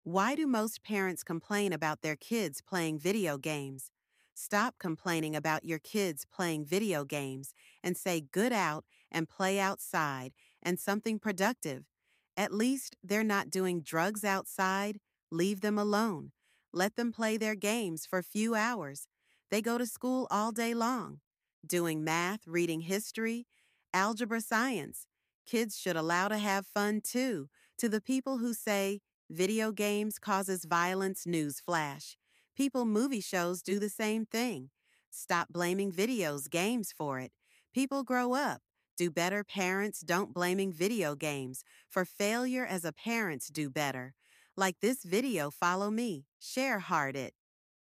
Why do most parents complain about their kids playing video games? Stop complaining about your kids playing video games and say good out and play outside and something productive. At least they're not doing drugs outside. Leave them alone. Let them play their games for a few hours. They go to school all day long, doing math, reading history, algebra, science. Kids should allow to have fun too. To the people who say, video games causes violence, news flash. People movie shows do the same thing. Stop blaming videos games for it. People grow up. Do better parents don't blaming video games for failure as a parents do better. Like this video, follow me. Share heart it.